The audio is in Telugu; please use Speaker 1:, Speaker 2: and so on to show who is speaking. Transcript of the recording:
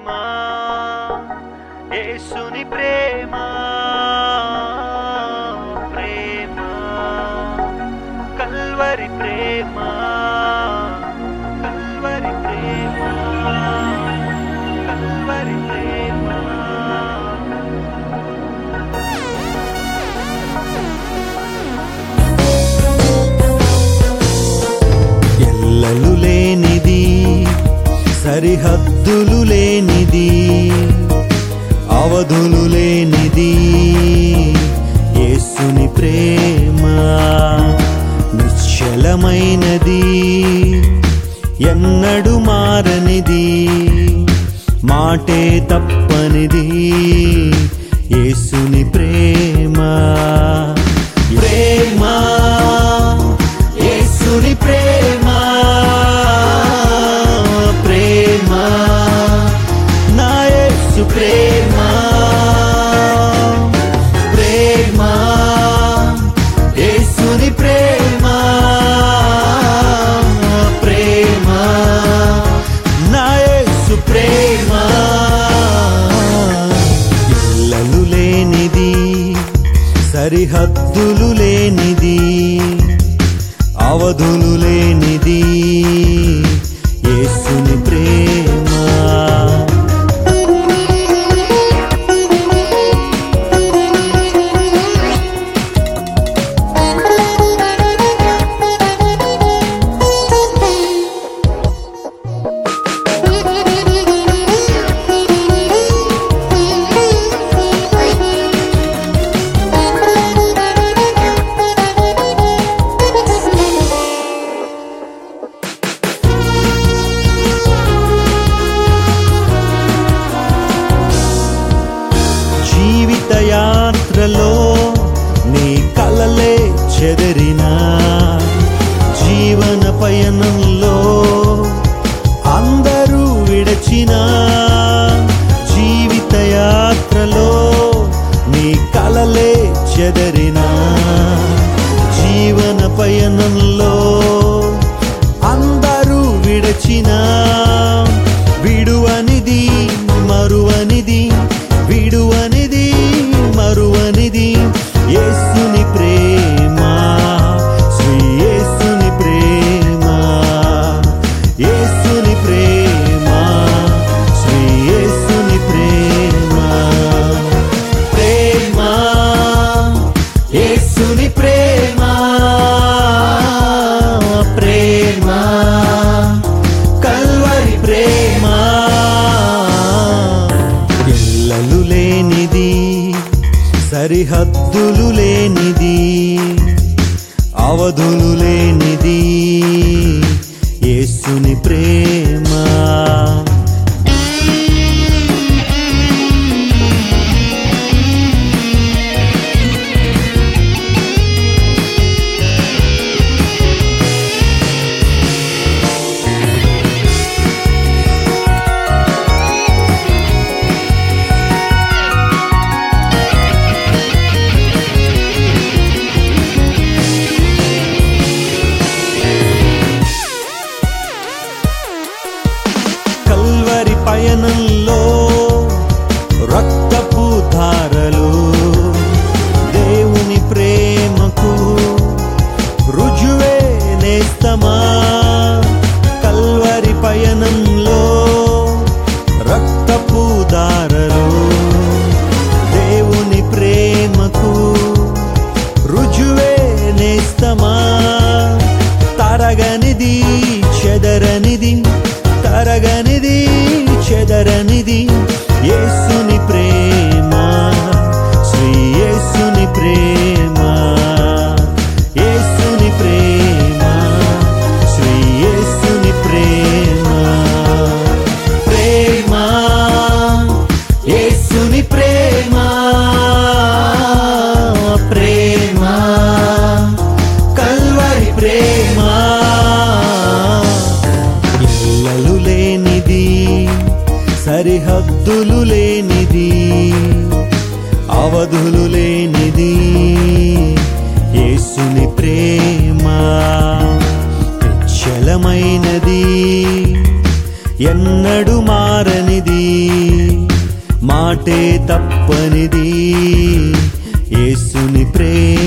Speaker 1: ప్రేమ యేసుని ప్రేమ ప్రేమ కల్వరి ప్రేమ కల్వరి ప్రేమ కల్వరి ప్రేమ
Speaker 2: ఎల్లలు లేనిది సరిహద్దులు లేనిది అవధులు లేనిది యేసుని ప్రేమ నిశ్చలమైనది ఎన్నడు మారనిది మాటే తప్పనిది యేసుని ప్రేమ ప్రేమ యేసుని ప్రేమ ప్రేమ నా యేసు ప్రేమ ప్రేమ యేసుని ప్రేమ ప్రేమ నా యేసు ప్రేమ ఎల్లలు లేనిది సరిహద్దులు లేనిది అవధులు లేనిది యేసుని ప్రేమ యాత్రలో నీ కలలే చెదరినా జీవన పయనంలో అందరూ విడచినా జీవిత యాత్రలో నీ కలలే చెదరినా జీవన పయనంలో అందరూ విడచినా విడువనిది మరువనిది విడువనిది మరువనిది యేసుని ప్రేమ శ్రీ యేసుని ప్రేమ యేసుని ప్రేమ శ్రీ యేసుని ప్రేమ ప్రేమ యేసుని ప్రేమ ప్రేమ కల్వరి ప్రేమ ఎల్లలు లేనిది సరిహద్దులు లేనిది అవధులు లేనిది యేసుని ప్రేమ పయనంలో రక్తపు ధారలు దేవుని ప్రేమకు రుజువే నేస్తమా కల్వరి పయనంలో రక్తపు ధారలు దేవుని ప్రేమకు రుజువే నేస్తమా తరగనిది చెదరనిది తరగనిది చెదరనిది యేసుని ప్రేమ శ్రీ యేసుని ప్రేమ యేసుని ప్రేమ శ్రీ యేసుని ప్రేమ ప్రేమ యేసుని ప్రేమ ప్రేమ కల్వరి ప్రేమ ఎల్లలు లేనిది సరిహద్దులు లేనిది అవధులు లేనిది యేసుని ప్రేమ నిశ్చలమైనది ఎన్నడు మారనిది మాటే తప్పనిది యేసుని ప్రేమ.